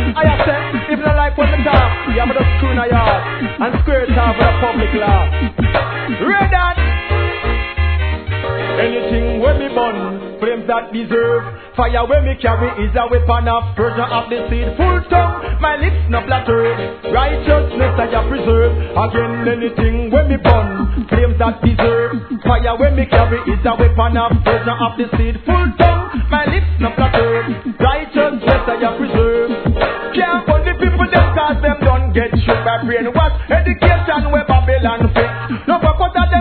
I have said, if you don't like what we talk, you have to screw in a yard and square it off with a public law. Read that. Anything when me burn, flames that deserve fire when me carry is a weapon of Persia of the seed. Full tongue, my lips no flatter. Righteousness I have preserved. Again, anything when me burn, flames that deserve fire when me carry is a weapon of Persia of the seed. Full tongue, my lips no flatter. Righteousness I have preserved. Can't hold the people them cause them don't get shook by brainwash. Education where Babylon fix. No for cut of them